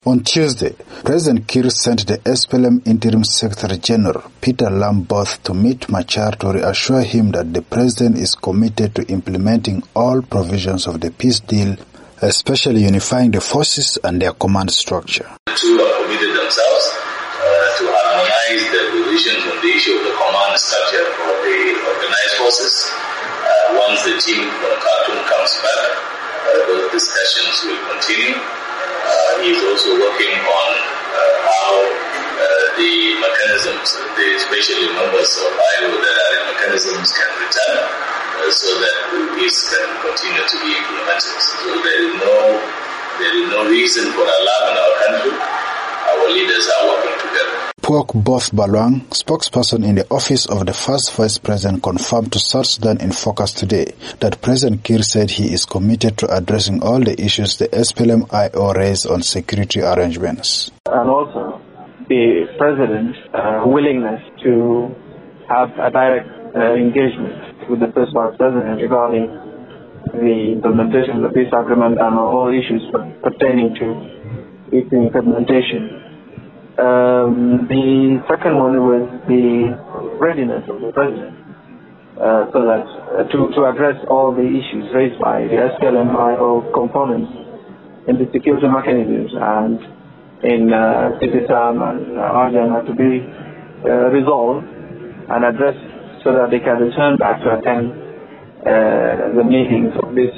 On Tuesday, President Kiir sent the SPLM Interim Secretary General Peter Lamboth to meet Machar to reassure him that the president is committed to implementing all provisions of the peace deal, especially unifying the forces and their command structure. The two have committed themselves to harmonize the positions on the issue of the command structure for the organized forces. Once the team from Khartoum comes back, those discussions will continue. He is also working on how the mechanisms, especially members of IO that are in mechanisms, can return so that peace can continue to be implemented. So there is no reason for alarm in our country. Our leaders are working together. Pok Both Balwang, spokesperson in the office of the first vice president, confirmed to South Sudan in Focus today that President Kiir said he is committed to addressing all the issues the SPLM-IO raised on security arrangements. And also the president's willingness to have a direct engagement with the first vice president regarding the implementation of the peace agreement and all issues pertaining to its implementation. The second one was the readiness of the president so that to address all the issues raised by the SPLM-IO components in the security mechanisms and in CITESAM and ARJAN have to be resolved and addressed so that they can return back to attend the meetings of these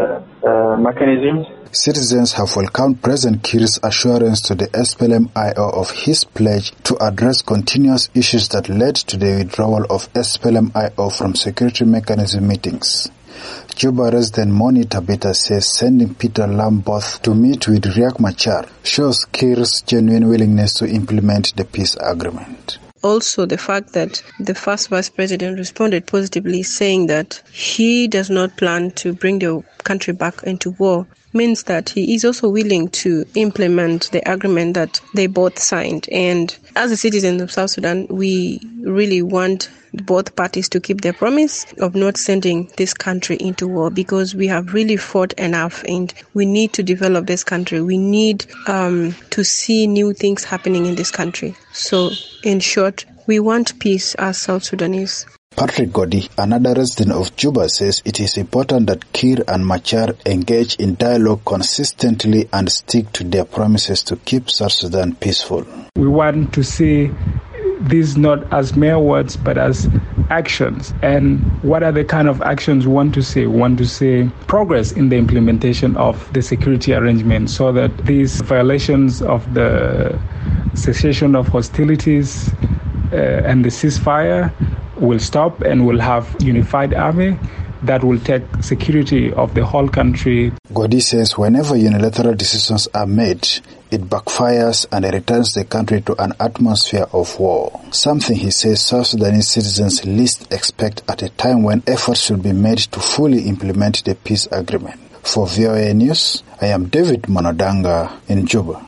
mechanisms. Citizens have welcomed President Kiir's assurance to the SPLM-IO of his pledge to address continuous issues that led to the withdrawal of SPLM-IO from security mechanism meetings. Juba resident Moni Tabita says sending Peter Lamboth to meet with Riek Machar shows Kiir's genuine willingness to implement the peace agreement. Also, the fact that the first vice president responded positively, saying that he does not plan to bring the country back into war, means that he is also willing to implement the agreement that they both signed. And as a citizen of South Sudan, we really want both parties to keep their promise of not sending this country into war, because we have really fought enough and we need to develop this country. We need to see new things happening in this country. So, in short, we want peace as South Sudanese. Patrick Godi, another resident of Juba, says it is important that Kiir and Machar engage in dialogue consistently and stick to their promises to keep South Sudan peaceful. We want to see these not as mere words but as actions. And what are the kind of actions we want to see? We want to see progress in the implementation of the security arrangement so that these violations of the cessation of hostilities and the ceasefire will stop, and will have unified army that will take security of the whole country. Godi says whenever unilateral decisions are made, it backfires and returns the country to an atmosphere of war. Something he says South Sudanese citizens least expect at a time when efforts should be made to fully implement the peace agreement. For VOA News, I am David Monodanga in Juba.